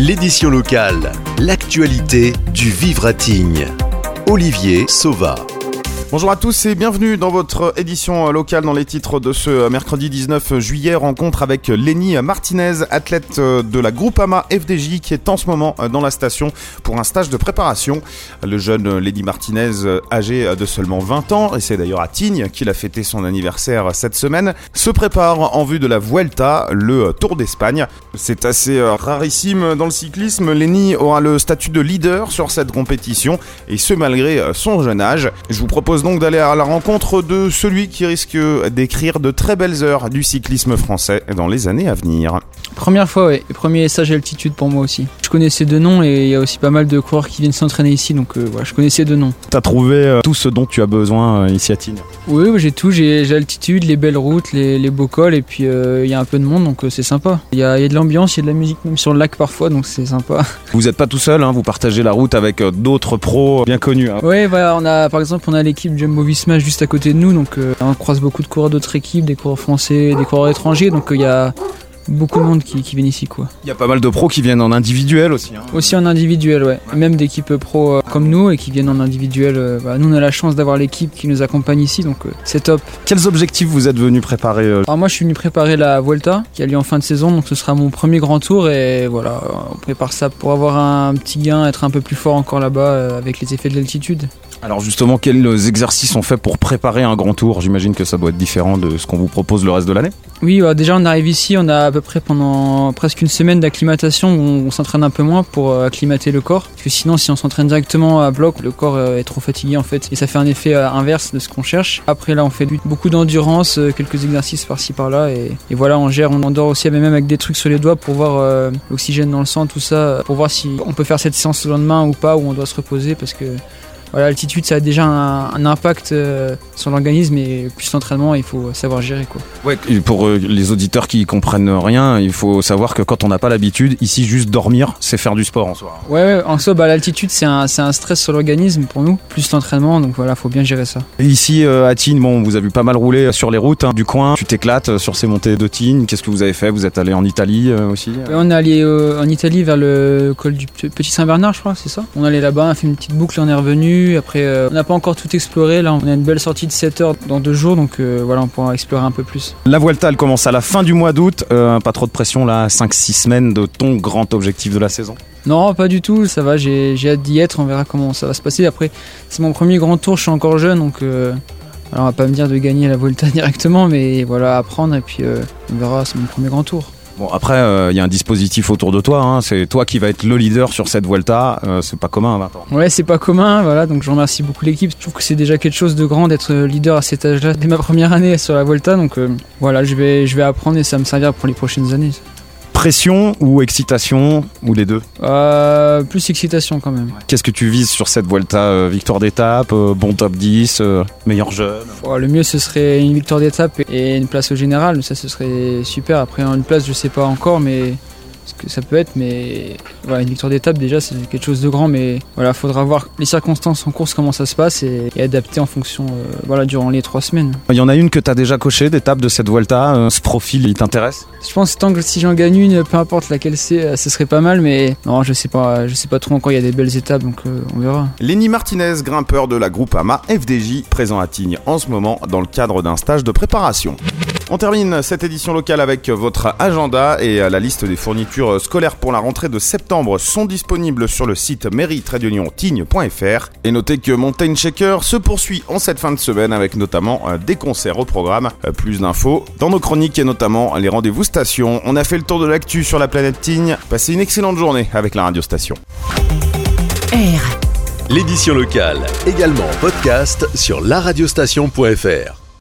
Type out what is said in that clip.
L'édition locale, l'actualité du Vivre à Tignes. Olivier Sauva. Bonjour à tous et bienvenue dans votre édition locale. Dans les titres de ce mercredi 19 juillet, rencontre avec Lenny Martinez, athlète de la Groupama FDJ qui est en ce moment dans la station pour un stage de préparation. Le jeune Lenny Martinez, âgé de seulement 20 ans, et c'est d'ailleurs à Tignes qu'il a fêté son anniversaire cette semaine, se prépare en vue de la Vuelta, le Tour d'Espagne. C'est assez rarissime dans le cyclisme. Lenny aura le statut de leader sur cette compétition et ce malgré son jeune âge. Je vous propose donc d'aller à la rencontre de celui qui risque d'écrire de très belles heures du cyclisme français dans les années à venir. Première fois, oui. Premier stage à altitude pour moi aussi. Je connais ces deux noms et il y a aussi pas mal de coureurs qui viennent s'entraîner ici, donc voilà, je connais ces deux noms. T'as trouvé tout ce dont tu as besoin ici à Tignes? Oui, j'ai tout. J'ai l'altitude, les belles routes, les beaux cols et puis il y a un peu de monde, donc c'est sympa. Il y a de l'ambiance, il y a de la musique même sur le lac parfois, donc c'est sympa. Vous n'êtes pas tout seul, vous partagez la route avec d'autres pros bien connus. Oui, voilà, par exemple, on a l'équipe Jumbo-Visma juste à côté de nous, donc on croise beaucoup de coureurs d'autres équipes, des coureurs français, des coureurs étrangers, donc il y a beaucoup de monde qui viennent ici, quoi. Il y a pas mal de pros qui viennent en individuel aussi. Aussi en individuel, ouais. Même d'équipes pro comme nous et qui viennent en individuel. Nous, on a la chance d'avoir l'équipe qui nous accompagne ici, donc c'est top. Quels objectifs vous êtes venus préparer? Alors moi, je suis venu préparer la Vuelta qui a lieu en fin de saison, donc ce sera mon premier grand tour et voilà, on prépare ça pour avoir un petit gain, être un peu plus fort encore là-bas avec les effets de l'altitude. Alors justement, quels exercices sont faits pour préparer un grand tour? J'imagine que ça doit être différent de ce qu'on vous propose le reste de l'année. Oui, déjà on arrive ici, on a à peu près pendant presque une semaine d'acclimatation où on s'entraîne un peu moins pour acclimater le corps. Parce que sinon, si on s'entraîne directement à bloc, le corps est trop fatigué en fait. Et ça fait un effet inverse de ce qu'on cherche. Après là, on fait beaucoup d'endurance, quelques exercices par-ci par-là. Et voilà, on gère, on endort aussi même avec des trucs sur les doigts pour voir l'oxygène dans le sang, tout ça. Pour voir si on peut faire cette séance le lendemain ou pas, ou on doit se reposer parce que... Voilà, l'altitude, ça a déjà un impact sur l'organisme et plus l'entraînement, il faut savoir gérer, quoi. Ouais, pour les auditeurs qui comprennent rien, il faut savoir que quand on n'a pas l'habitude, ici, juste dormir, c'est faire du sport en soi. Ouais, en soi, l'altitude, c'est un stress sur l'organisme pour nous, plus l'entraînement, donc voilà, faut bien gérer ça. Et ici, à Tignes, on vous a vu pas mal rouler sur les routes du coin. Tu t'éclates sur ces montées de Tignes. Qu'est-ce que vous avez fait? Vous êtes allé en Italie aussi? Ouais, on est allé en Italie vers le col du Petit Saint-Bernard, je crois, c'est ça. On est allé là-bas, on a fait une petite boucle, on est revenu. Après, on n'a pas encore tout exploré. Là, on a une belle sortie de 7 heures dans 2 jours, donc voilà, on pourra explorer un peu plus. La Vuelta, elle commence à la fin du mois d'août. Pas trop de pression là, 5-6 semaines de ton grand objectif de la saison? Non, pas du tout, ça va, j'ai hâte d'y être, on verra comment ça va se passer. Après, c'est mon premier grand tour, je suis encore jeune, donc alors on va pas me dire de gagner la Vuelta directement, mais voilà, apprendre et puis on verra, c'est mon premier grand tour. Bon, après, il y a un dispositif autour de toi, c'est toi qui vas être le leader sur cette Vuelta, c'est pas commun à 20 ans. Ouais, c'est pas commun, voilà, donc je remercie beaucoup l'équipe. Je trouve que c'est déjà quelque chose de grand d'être leader à cet âge-là, dès ma première année sur la Vuelta, donc voilà, je vais apprendre et ça va me servir pour les prochaines années. Pression ou excitation, ou les deux? Plus excitation quand même. Qu'est-ce que tu vises sur cette Vuelta? Victoire d'étape, bon top 10, meilleur jeune? Le mieux ce serait une victoire d'étape et une place au général, ça ce serait super. Après une place je sais pas encore mais ce que ça peut être, mais voilà, une victoire d'étape déjà c'est quelque chose de grand, mais voilà, faudra voir les circonstances en course, comment ça se passe et adapter en fonction durant les 3 semaines. Il y en a une que tu as déjà cochée d'étape de cette Vuelta, ce profil il t'intéresse? Je pense tant que si j'en gagne une, peu importe laquelle c'est, ce serait pas mal, mais non, je sais pas trop encore, il y a des belles étapes donc on verra. Lenny Martinez, grimpeur de la Groupama FDJ, présent à Tignes en ce moment dans le cadre d'un stage de préparation. On termine cette édition locale avec votre agenda et la liste des fournitures scolaires pour la rentrée de septembre sont disponibles sur le site mairie-tignes.fr. Et notez que Mountain Shaker se poursuit en cette fin de semaine avec notamment des concerts au programme. Plus d'infos dans nos chroniques et notamment les rendez-vous stations. On a fait le tour de l'actu sur la planète Tignes. Passez une excellente journée avec la radio station. L'édition locale, également en podcast sur laradiostation.fr.